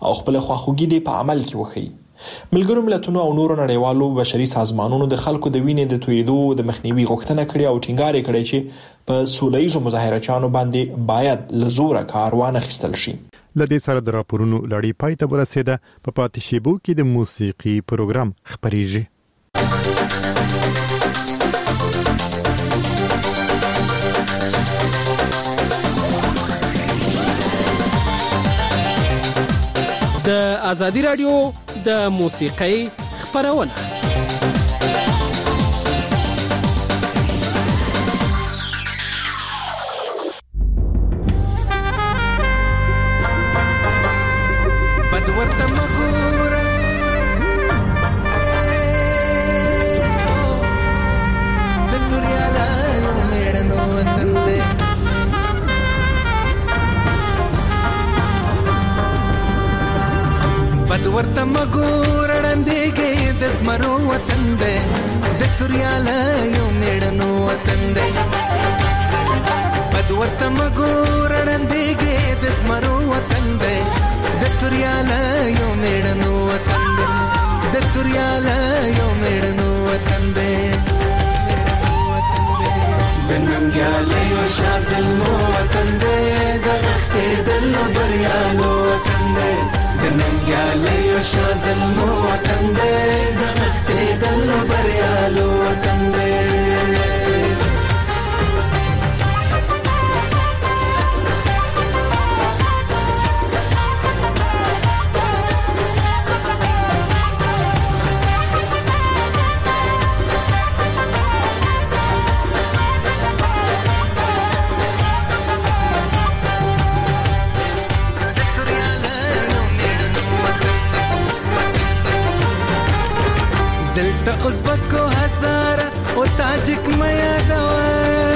او خپل خواخوږي دې په عمل کې وښيي. ملګرو ملتونو او نورو نړیوالو بشري سازمانونو د خلکو د وینې د تویېدو د مخنیوي غوښتنه کړې او ټینګار یې کړی چې په سولهییزو مظاهرچیانو باندې باید له زوره کار وانخیستل شي. لدې سره د راپورونو لړۍ پای ته ورسېده. په پاتې شیبو کې د موسیقي پروګرام خپرېږي. د آزادی رادیو د موسیقۍ خپرونه. ورته مګور وړاندېږي د زمرو وطن دی د توریاله یو میړنو وطن دی. بد ورته مګور وړاندېږي د زمرو وطن دی د توریاله یو میړنو وطن دی د توریاله یو میړنو وطن دی د ننګیالیو شاه زلمو وطن دی د غښتېدلو بریالو وطن دی د ننګیالیو شاه زلمو وطن دی د غښتېدلو بریالو وطن دی. ازبکو هزاره او تاجک میا دوا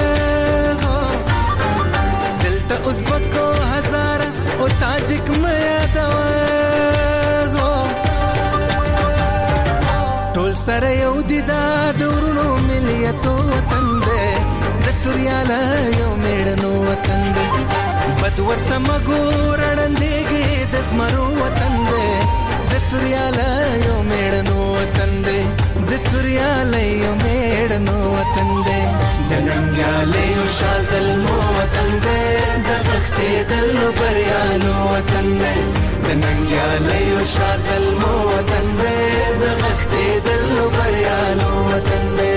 دلته ازبکو هزاره او تاجک میا دوا ټول سره یو دي دا دورونو ملیتو وطن دی د توریاله یو میړنو وطن دی. بد ورته مګور وړاندېږي د زمرو وطن دی د توریاله یو میړنو وطن دی د توریاله یو میړنو وطن دی د ننګیالیو شاه زلمو وطن دی د غښتېدلو بریالو وطن دی د ننګیالیو شاه زلمو وطن دی د غښتېدلو بریالو وطن دی.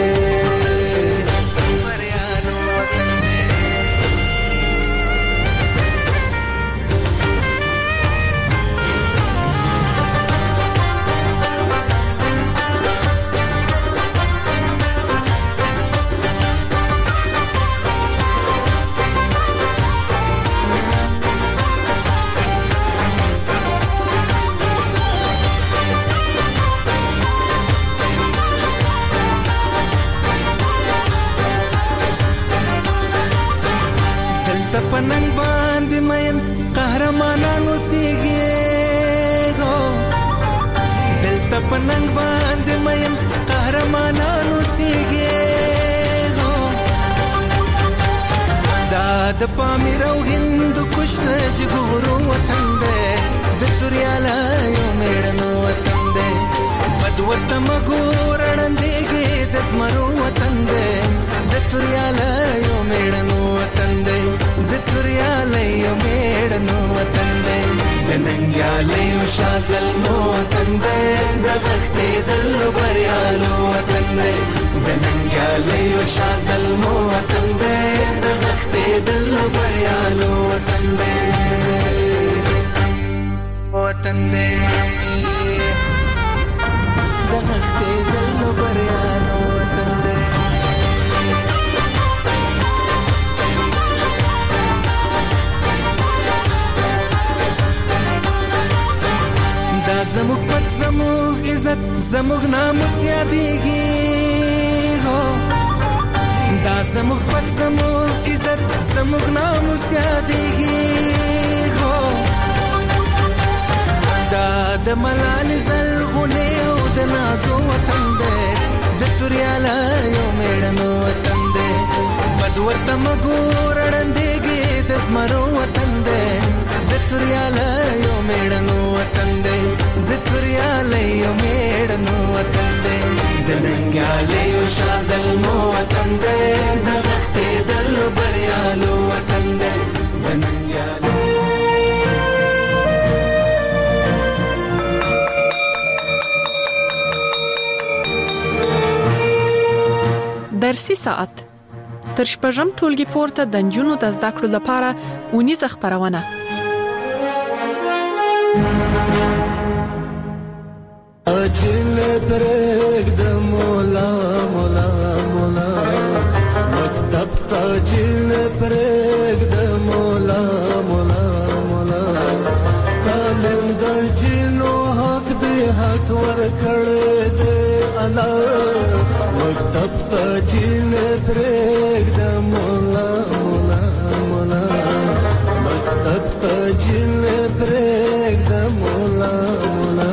پننګ باندې مین قهرمانانو سیږي دلته پننګ باندې مین قهرمانانو سیږي دا د پامیر او هند کشت جګورو وطن دی د توریاله یو میړنو وطن دی. بد ورته مګور وړاندېږي د زمرو وطن دی د توریاله یو میړنو وطن دی د توریاله یو میړنو وطن دی د ننګیالیو شاه زلمو وطن دی د غښتېدلو بریالو وطن دی د ننګیالیو شاه زلمو وطن دی د غښتېدلو بریالو وطن دی وطن دی د غښتېدلو بریالو وطن دی. زموږ پت زموږ عزت زموږ ناموس یادېږي دا زموږ پت زموږ عزت زموږ ناموس یادېږي دا د ملالۍ زرغونې او د نازو وطن دی د د توریالا یو میړنو وطن دی بد ورته مګور اړندېږي د زمرو وطن دی د توریالا یو میړنو وطن دی د توریالا یو میړنو وطن دی د ننګیاله یو شازلمو وطن دی د وختې دل بریالو وطن دی د ننګیاله درسي ساعت تر شپږم ټولګي پورته د نجونو د زده کړو لپاره اونیزه خبرونه اجل برګ د مولا مولا مولا مکتب تاجل برګ د مولا مولا مولا کالم د جنو حق دی حق ور کړه دې انا مکتب تاجل برګ د مولا مولا مولا مکتب تاجل برګ د مولا مولا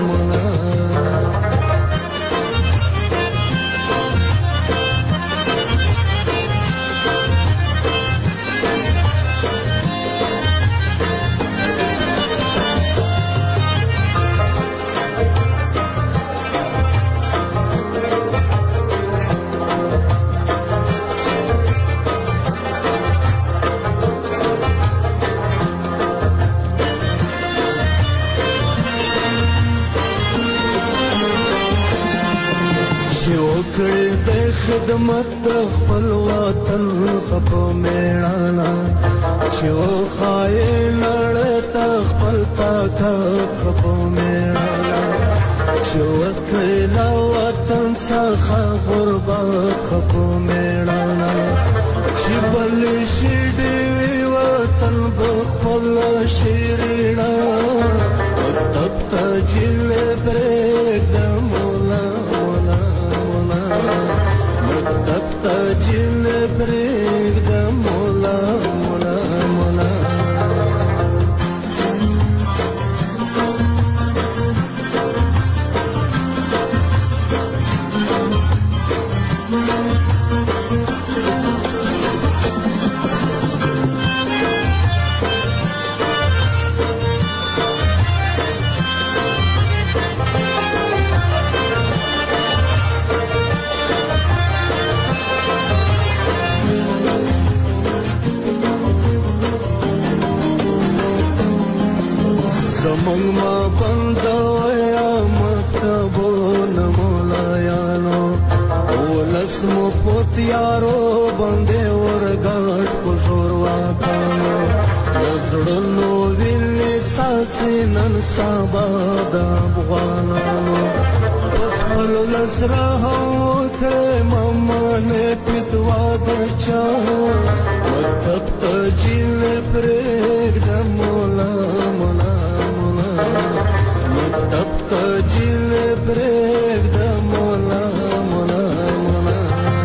کړه د خدمت د خپل وطن خپل میړانا چې وخای لړ ته خپل طاقت خپل میړانا چې وکړه وطن څخه غربت خپل میړانا چې بل شي دی وطن خپل شیرینا مکتب ته جل برګ د مولا مکتب تاجل برګ د مولا مولا مولا زمونږ ما بندویا مکتبونه مولایانو ولس مو پوتیارو باندې ورګاټ په زور واکانو زړونو ویلې ساسي نن سبا د افغانانو خپل لسره وکړې ممنه پدوا د چا مکتب ته جیل پرېږ د مولا مولا مکتب ته جیل برګ د مولا مولا مولا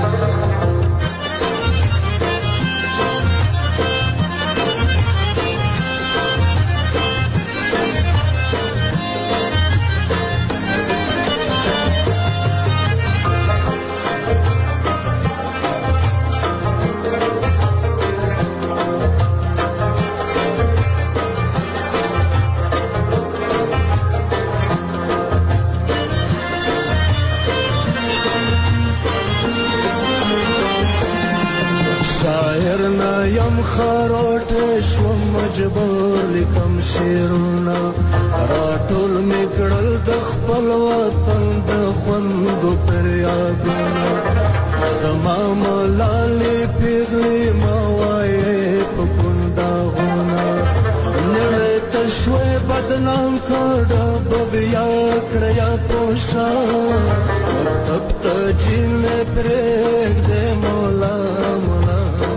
شاعر نه یم خروټ شو مجبور لیکم شعرونه راټول میکړل د خپل وطن د خوندو پر یادونه زما ملالې پیغلې ما وایې په کنداغونه نړۍ ته شوې بدنام کړه به بیا کړه یا پوښه مکتب ته جیل پرېږدې مولا مولا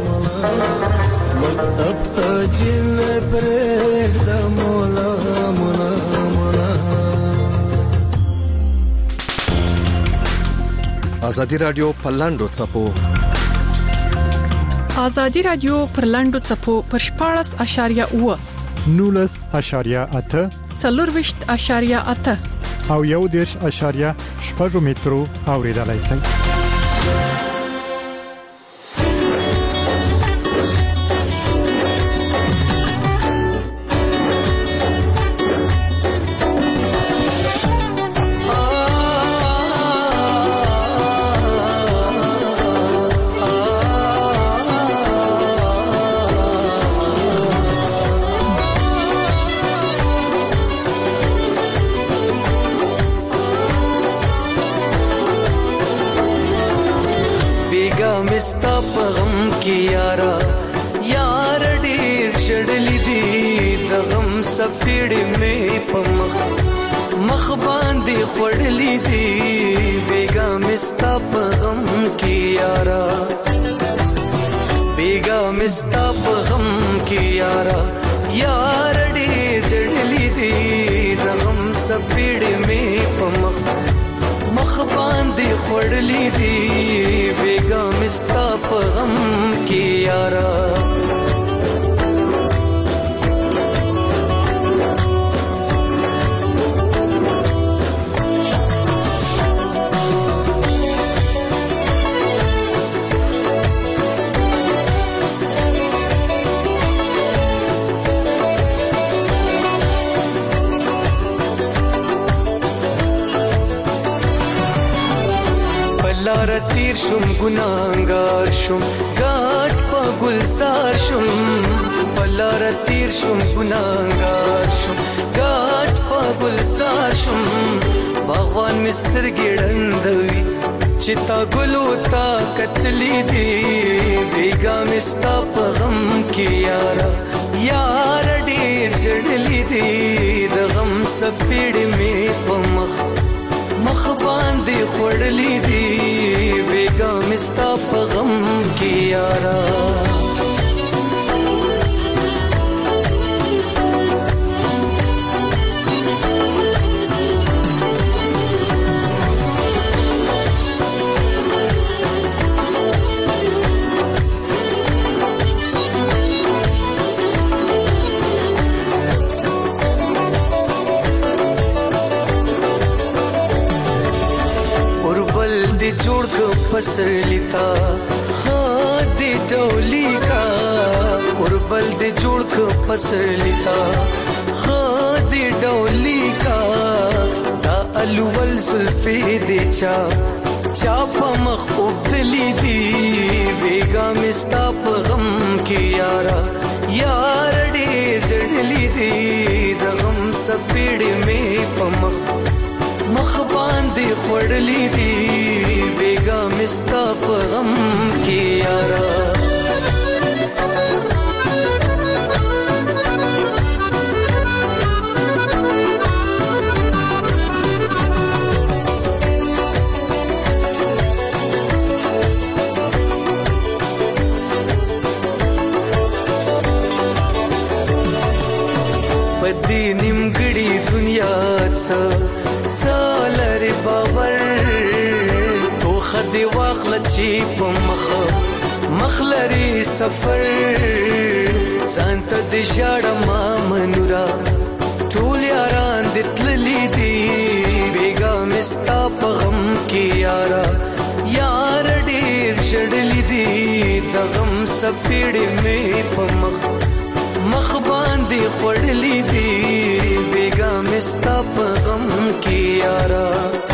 مکتب ته جیل برګ د مولا مولا مولا ازادي رادیو پلاندو چپو ازادي رادیو پرلاندو چپو پرشپارس اشاریه و 19.8 څلورويشت اشاریه 8 او 1.6 مترو اوریدلای شئ. مستا پغم کی یارا یار ډیر شړلی دی د غم سفیړې مې پمخ مخ باندې خړلی دی بیگا مستا پغم کی یارا بیگا مستا پغم کی یارا یار ډیر شړلی دی د غم سفیړې مې پمخ مخ باندې خړلی دی بیگا مستا په غم کې یارا لار تیر شم گناهگار شم گاٹ پا گلزار شم لار تیر شم گناهگار شم گاٹ پا گلزار شم باغوان مستر ګړندوي چتا ګلو تا کتلی دی بیگا مستا په غم کې یارا یار ډیر جړلی دی د غم سپېړې مې په مخ باندې خړلی دی بیگا مستا په غم کې یارا جوړ کو پسر لیتا خاد ډولی کا اوربل دې جوړ کو پسر لیتا خاد ډولی کا دا الول زلفی دې چا په مخ وبدلی دی بیگا مستا په غم کې یارا یار ډېر جړلی دی د غم سپېړې مې په مخ باندې خړلی دی بیگا مستا په غم کې یارا پدې نیمګړي دنیا څه لري باور تو خدي واخل چی په مخ لري سفر سانت د شاړه ما منورا ټول یاران د تللی دی بیگا مستا په غم کې یارا یار ډیر شړلی دی د غم سپېړې مې په مخ باندې خړلی دی بیگا مستا په غم کې یارا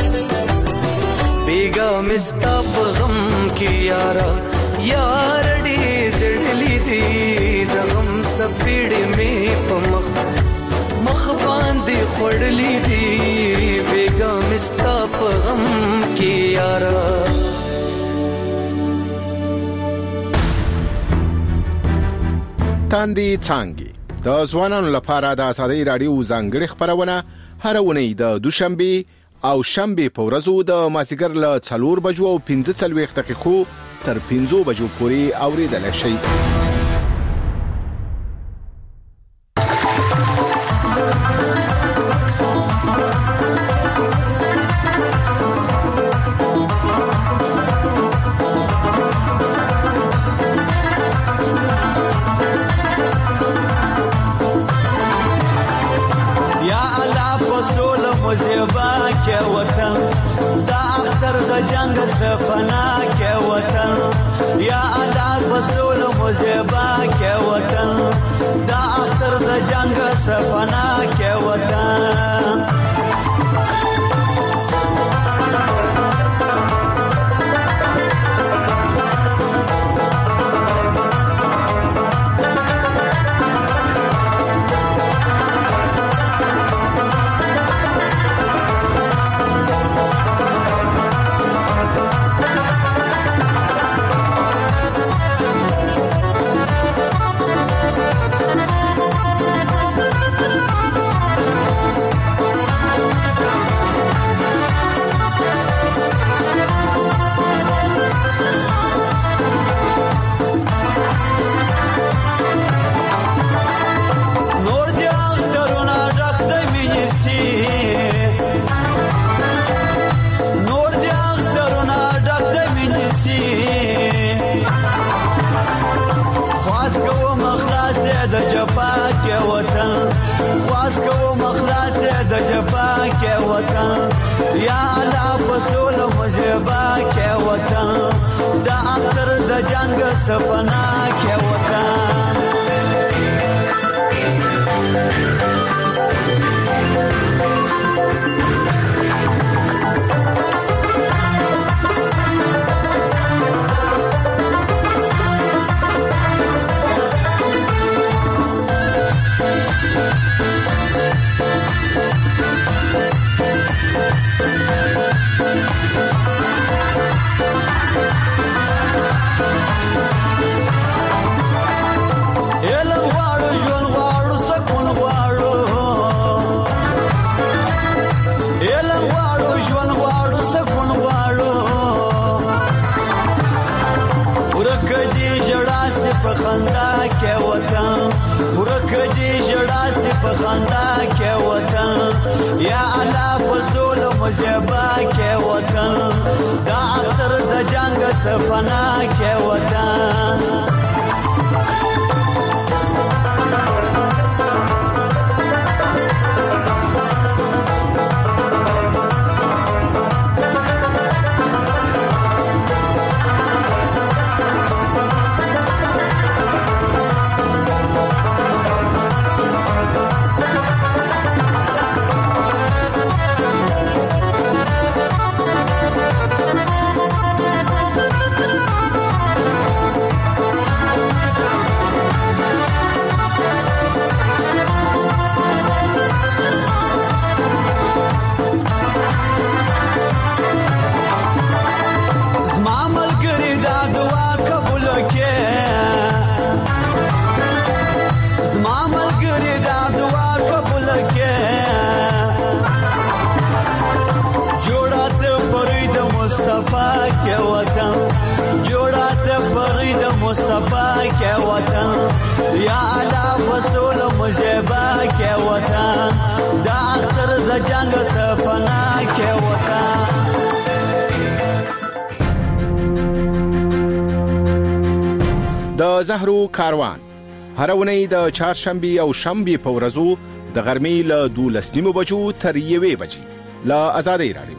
بیگا مستا په غم کې یارا یار ډېر جړلی دی د غم سپېړې مې په مخ باندې خړلی دی بیگا مستا په غم کې یارا تاندې څانګې د ځوانانو لپاره د ازادۍ رادیو ځانګړې خبرونه هر اونۍ د دوشنبه او شنبه په ورځو د مازیګر له 4 بجو او 15 دقیقو تر 15 بجو پورې اوریدل شي. یا الله فصول مزیبا کې وطن دا اختر د جنگ سفنا کې وطن یا الله فصول مزیبا کې وطن دا اختر د جنگ سفنا کې وطن یا الله فصول مزیبا کې وطن دا اختر د جنگ سفنا کې وطن خندا کې وطن ورک دي جړا سي په خندا کې وطن یا الله فصول مزيبا کې وطن دا اختر د جنگ سفنا کې وطن مصطفی کے وطن یا الله فصول مزیبا کے وطن دا اختر د جنگ سفنا کے وطن د زهرو کاروان هر ونی د چهارشنبه او شنبه په ورځو د غرمې له 12 بجو تر 1 بجې له آزادۍ رادیو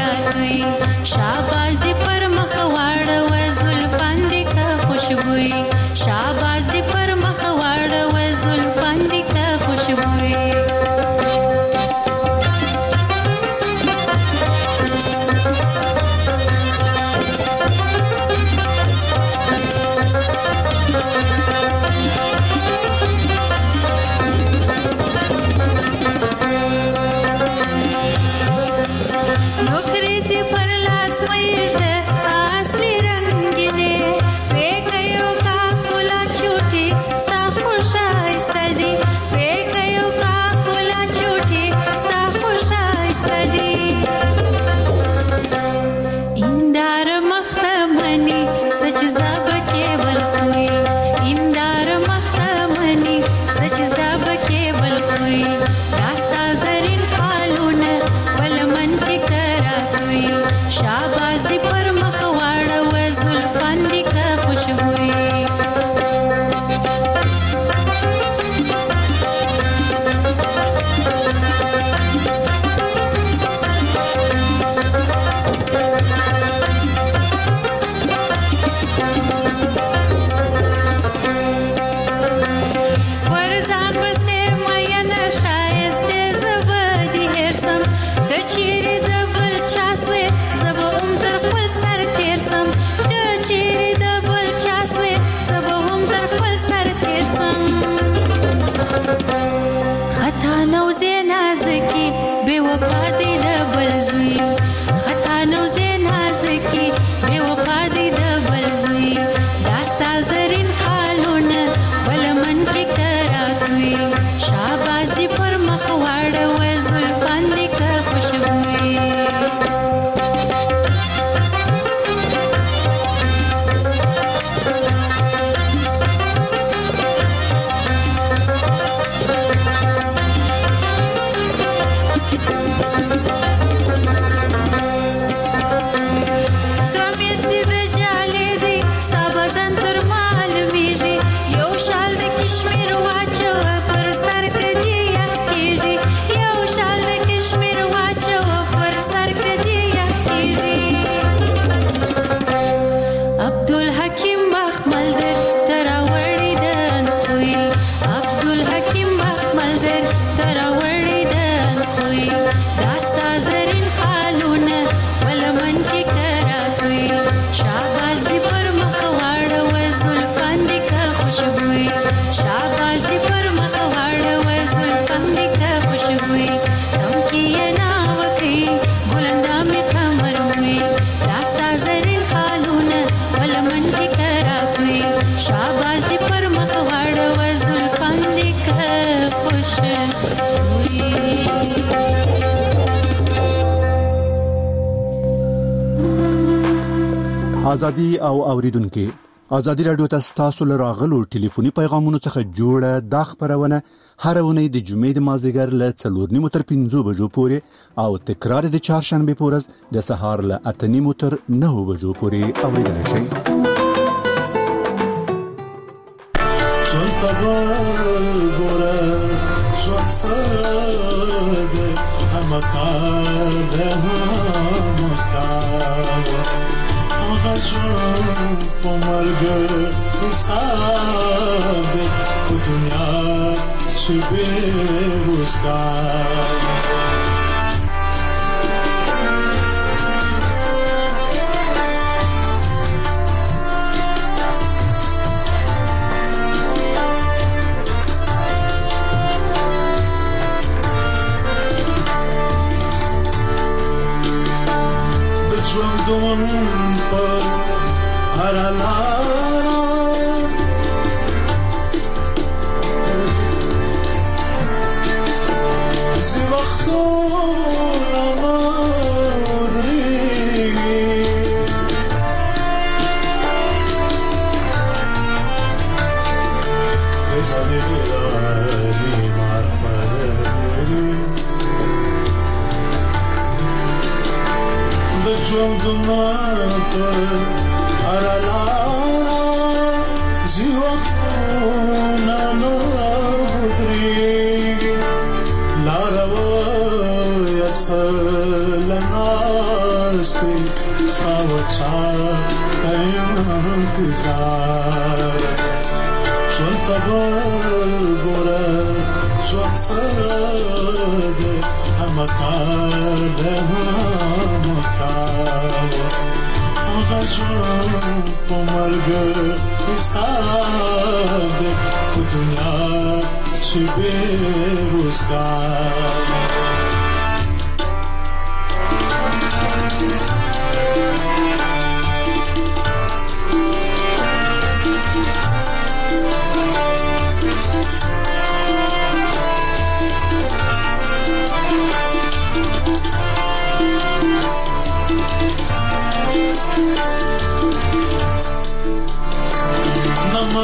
शाबाश पर मखवाड़ व जुल्फान दिखा खुशबुई ازادي او اوریدونکو ازادي رادیو تاسو له راغلو ټلیفوني پیغامونو څخه جوړه د خبرونه هر ونې د جمعې د مازیګر له 4:30 تر 5 بجو پورې او تکرار د چهارشنبه پورز د سهار له 8:30 تر 9 بجو پورې اوریدل شي.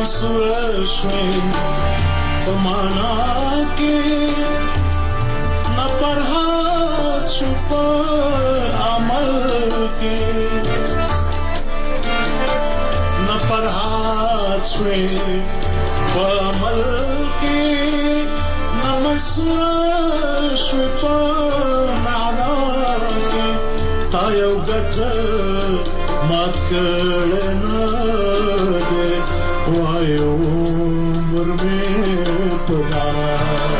مسئول شوی بمانا کی نہ پرہا چھپ عمل کی نہ پرہا چھوی بعمل کی نہ مسئول شوی بمانا کی تایو گٹ مات کرنا دے وای عمر میں پگارا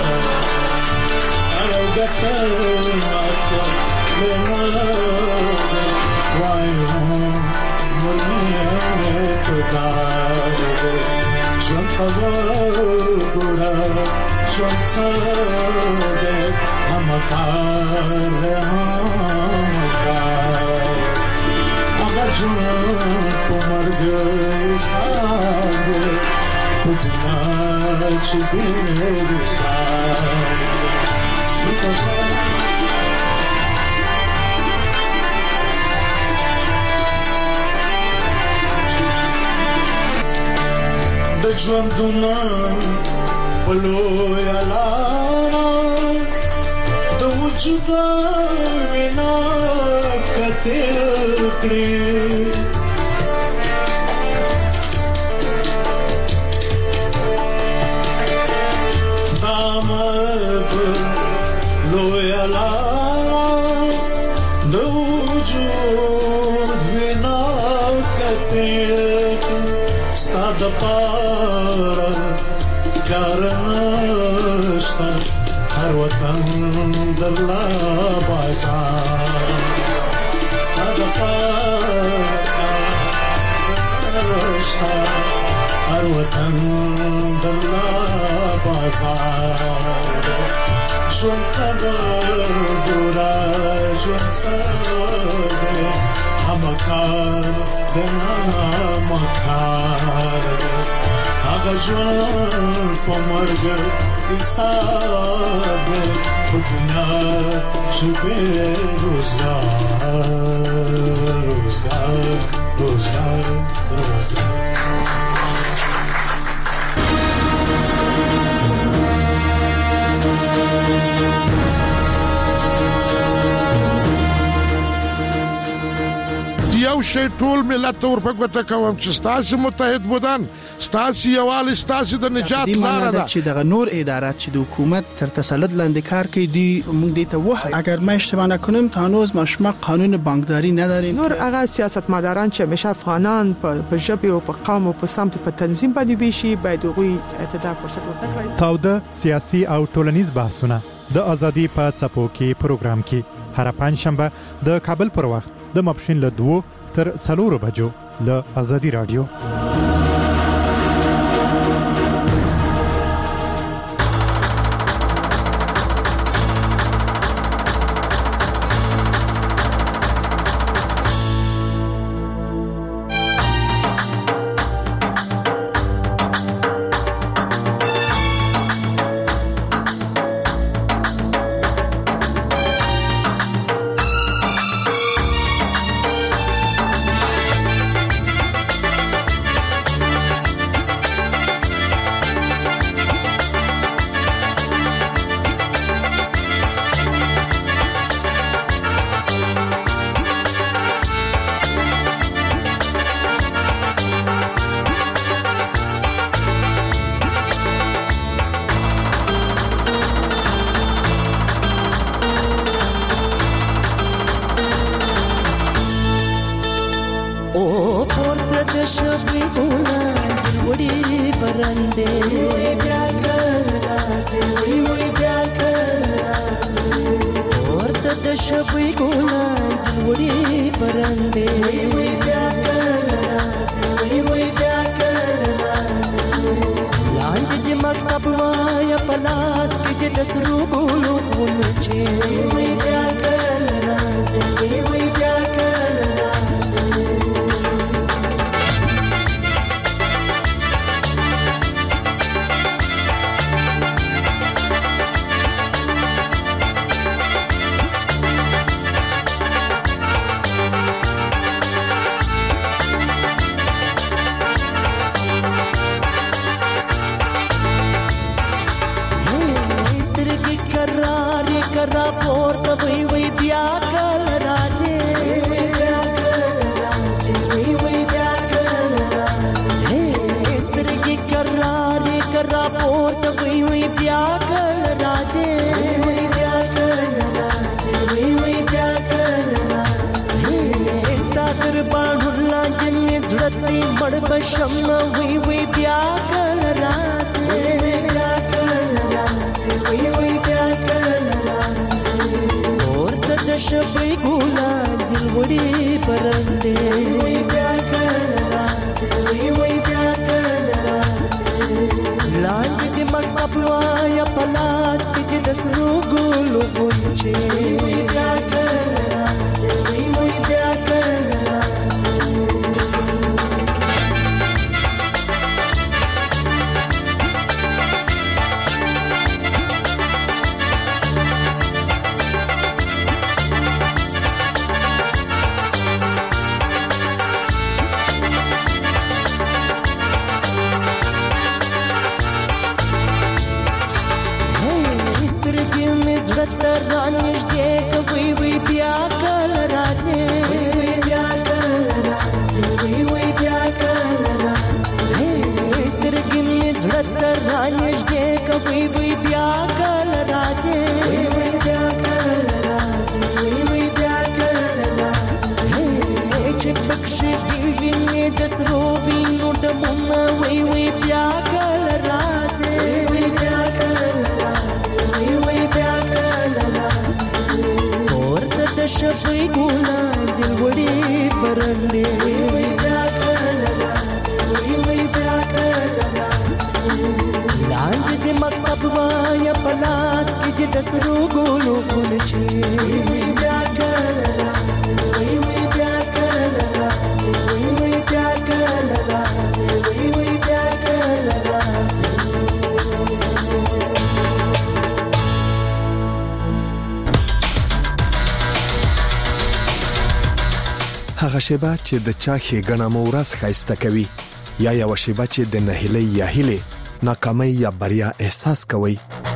تایو گٹ مات کرنا دے وای عمر میں پگارا دے جن خبر گوڑا جن سر دے ہم کار Pomar göğsade Kudina çibine düşsade De jwanduna Paloy alana De wujuda Vina Katil kri Sta da para Karanashta Har watan dalla bazaar Sta da para Karanashta Har watan dalla bazaar Jwan kabar dura Jwan sade Hamakar Dana makar Aga jwan Pomarg Isab Khudna Shibe Rozgar Rozgar Rozgar Rozgar یو شی ټول ملت ورپګوته کوم چې ستاسو متحد بودن ستاسو یوال ستاسو د نجات لار ده چې دغه نور ادارات چې د حکومت تر تسلط لاندې کار کوي دی موږ دې ته وایي اگر ما اشتباه نکنم تا هنوز مشمق قانون بانکداری نداریم نور هغه سیاستمداران چې همیشه افغانان په ژبه او په قوم او په سمت په تنظیم باندې بيشي باید غوي اعتدال فرصت ورکړي تاوده سیاسي او ټولنیز بحثونه د ازادي په څپو کې پروګرام کې هر پنځشنبه د کابل پر وخت د ماپښین له 2 تر 4 بجو له ازادي رادیو دی مړ بشم وی وی بیا کله راځي بیا کله راځي وی وی بیا کله راځي ورته د شپې ګولا دل وړي پرندې وی بیا کله راځي وی وی بیا کله راځي لاندې د مکتب وایا پلاس کې د سرو ګلو غونچې وی بیا کله راځي وی وی بیا کله هغه شیبه چې د چا ښېګڼه مو ورځ ښایسته کوي یا یو شیبه چې د نهیلۍ یا هیلې ناکامۍ یا بریا احساس کوي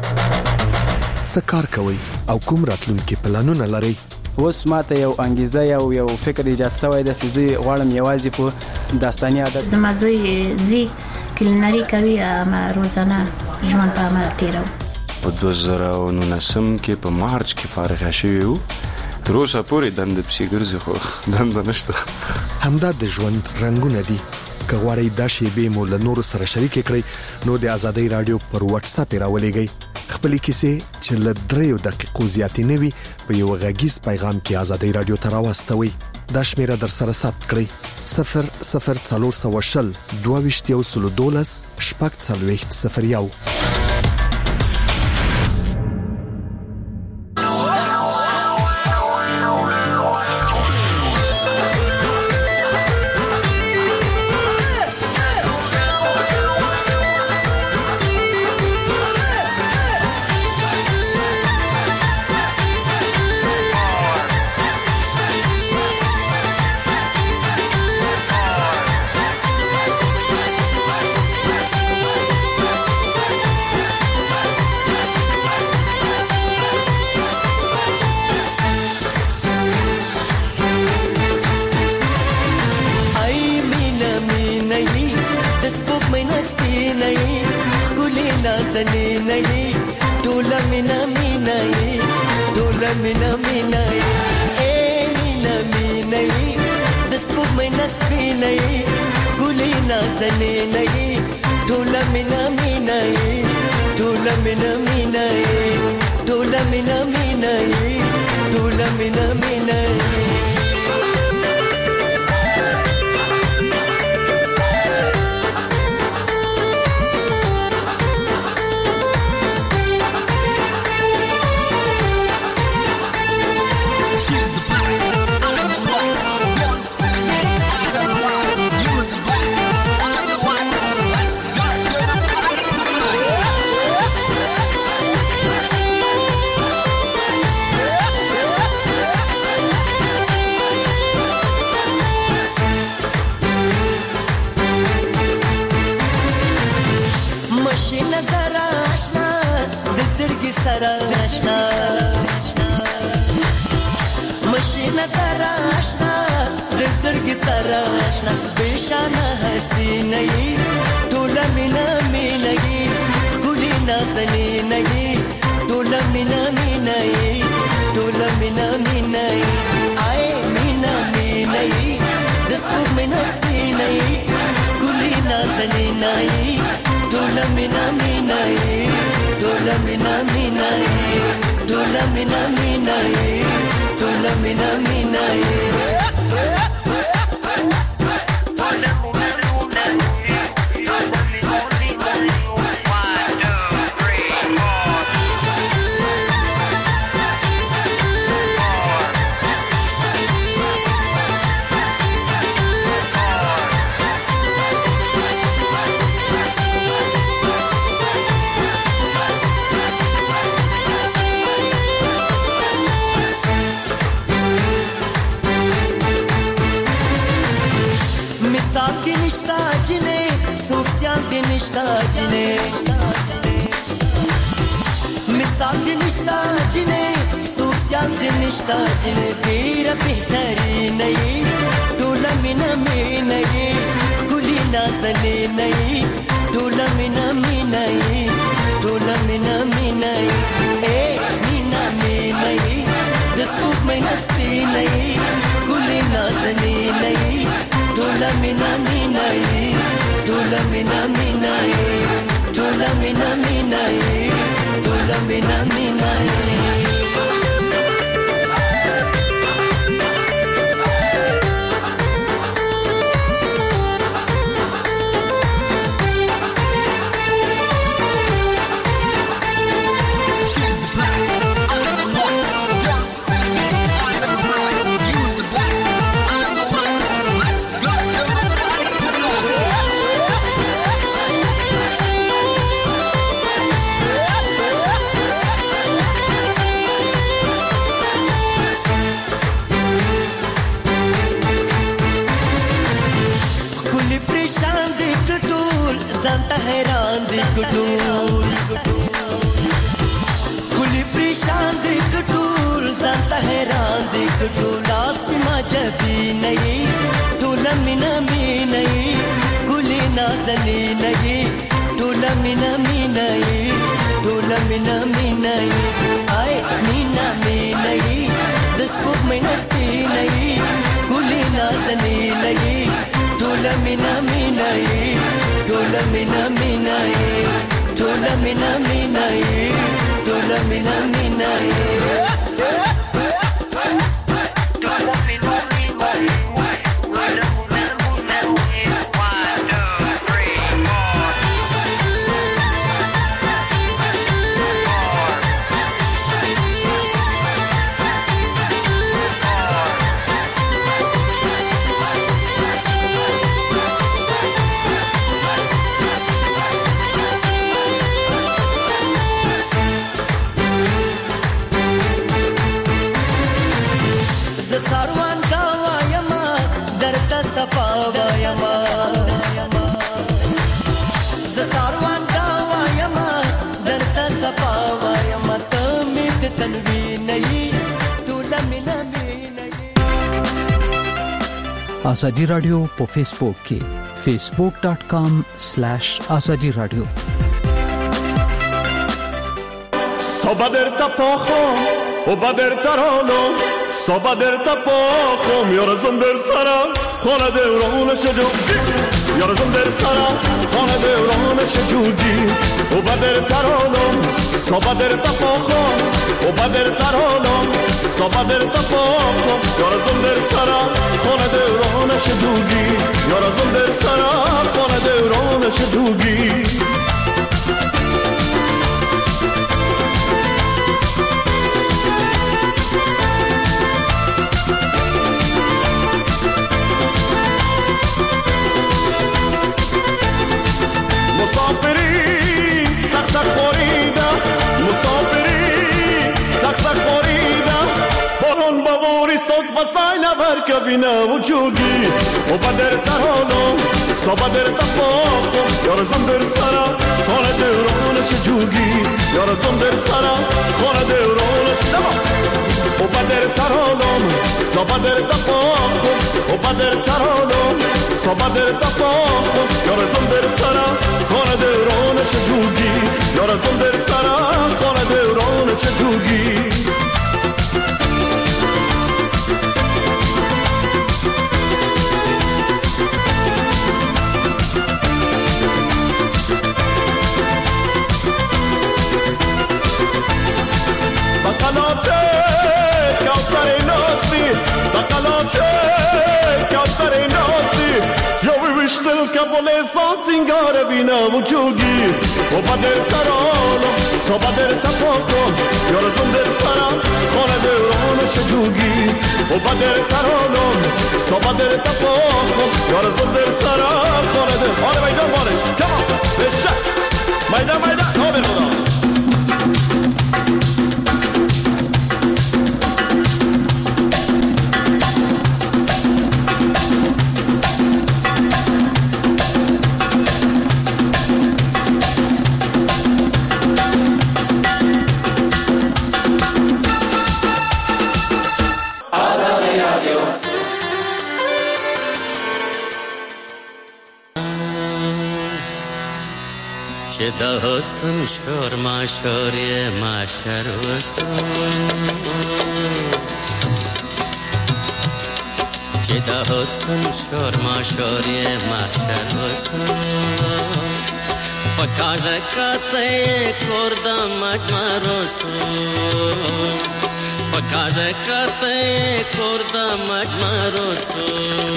څه کار کوي او کوم راتلونکي پلانونه لري اوس ماته یو انګیزه یو فکر ایجاد شوی د سيزي غواړم یوازې په داستاني عادت د مازوی زی کلینری کوي ما روزانه ژوند په عمل تیرو په 2019 کې په مارچ کې فارغ شوی وو تر اوسه پورې دند پسې ګرځي خو دند نشته همدا د ژوند رنگونه دي که غواړئ دا شیبې مو له نورو سره شریک کړئ نو د آزادۍ رادیو پر واتس اپ راولېږئ خپلې کیسې چې له 3 دقیقو زیاتې نه وي په یو غږیز پیغام کې آزادۍ رادیو ته راوستوئ دا شمیره در سره ثبت کړئ 00420 22 شپږ 4001 This book may not be مینای ټول مینا مینای ټول مینا مینای ټول مینا مینای ټول مینا مینای نشتا جنې سوکسیان دې نشتا جنې مثال دې نشتا جنې سوکسیان دې نشتا جنې ډېر بهترین یې ټول مینا مینا یې ګلي نازلې نه یې ټول مینا مینا یې ټول مینا مینا یې اے مینا مینا یې د سپوږ مینا سپینه یې ګلي نازلې نه یې Tola mina mina ye, tola mina mina ye, tola mina mina ye, tola mina mina ye. हैरान दी कटूल खुली परेशान दी कटूल जानता हैरान दी कटूल आसमां जबी नहीं टोला मिना मी नहीं गुली नाजनी नहीं टोला मिना मी नहीं टोला मिना मी नहीं आए मीना मी नहीं दस्पुक में नस्ती नहीं गुली नाजनी नहीं टोला मिना मी नहीं Tola mina mina ye, tola mina mina ye, tola mina mina ye. Tola mina mina ye, tola mina mina ye. 1, 2, 3, 4. Sarwan gawayama darta safawayama Sarwan gawayama darta safawayama tamit tanvi nahi tola mina nahi Azadi radio په Facebook کې facebook.com/azadi radio Sobader tapocho obader tarolo Sobader tapocho yorazon der sara khona devron shajudi yorazon der sara khona devron shajudi obader tarolo Sobader tapocho obader tarolo Sobader tapocho yorazon der sara khona devron shajudi yorazon der sara khona devron shajudi Faina barca vina wujugi obader tarolo sobader tapocho yorazon der sara khona devron shugi yorazon der sara khona devron shama obader tarolo sobader tapocho obader tarolo sobader tapocho yorazon der sara khona devron shugi yorazon der sara khona devron shugi گلستان سینگار بینم و چوگی و بدر ترانو سا بدر تپاکن یارزم در سرم خانه دوران شجوگی و بدر ترانو سا بدر تپاکن یارزم در سرم خانه در آره میدان بارش کمان بشته میدان آبی خدا چه د حسن شور ماشوری ماشر وسو چه د حسن شور ماشوری ماشر وسو پکاژ کته کورد مجمرسو پکاژ کته کورد مجمرسو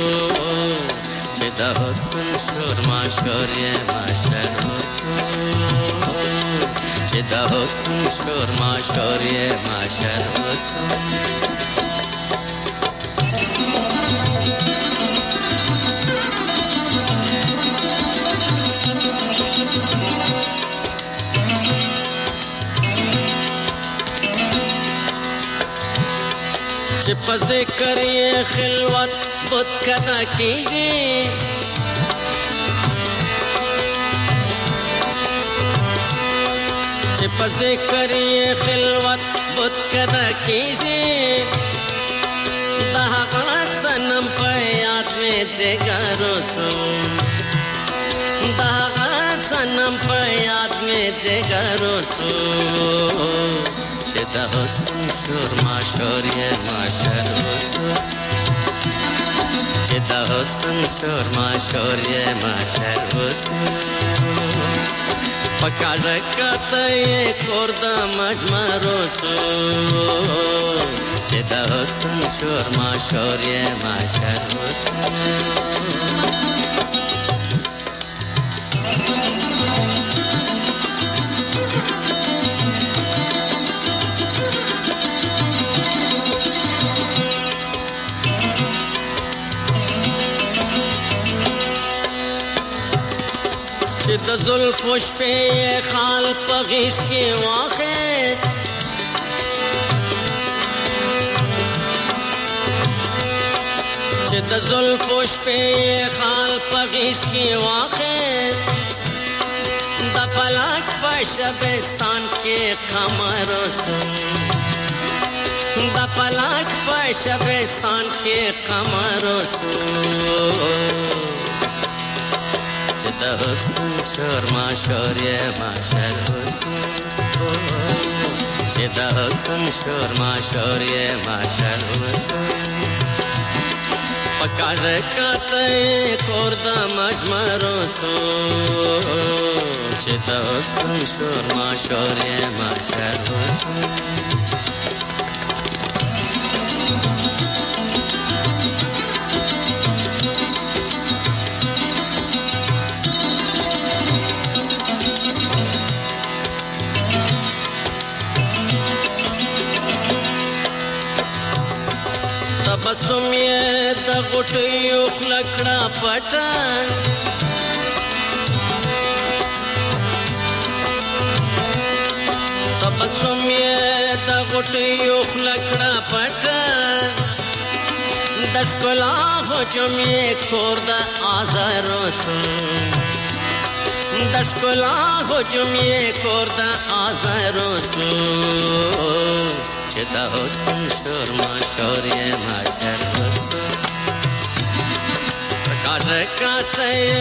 چه د حسن شور ماشوری ماشر وسو چه د حسن شور ماشوری ماشر وسو چه په ذکر یې خلوت بت کنا کیږي چه په ذکر یې خلوت بت کنا کیږي دا هغه سنم په یاد مې جګارو سو دا هغه سنم په یاد مې جګارو سو چه د حسن شور ماشوری ماشر وسو چه د حسن شور ماشوری ماشر وسو پکاژ کته کورد مجمرسو چه د حسن شور ماشوری ماشر وسو د زلفو شپې خال په غیږ کې واخیست چې د زلفو شپې خال په غیږ کې واخیست د فلک په شبستان کې قمر وسو د فلک په شبستان کې قمر وسو چه د حسن شور ماشوری ماشر وسو چه د حسن شور ماشوری ماشر وسو پکاژ کته کورد مجمرسو چه د حسن شور ماشوری ماشر وسو تبسم یې د غټیو خلکړه پټه تبسم یې د غټیو خلکړه پټه د ښکلا هجوم یې کور د آزار وسو د ښکلا هجوم یې کور د آزار وسو چه د حسن شور ماشوری ماشر وسو پکاژ کته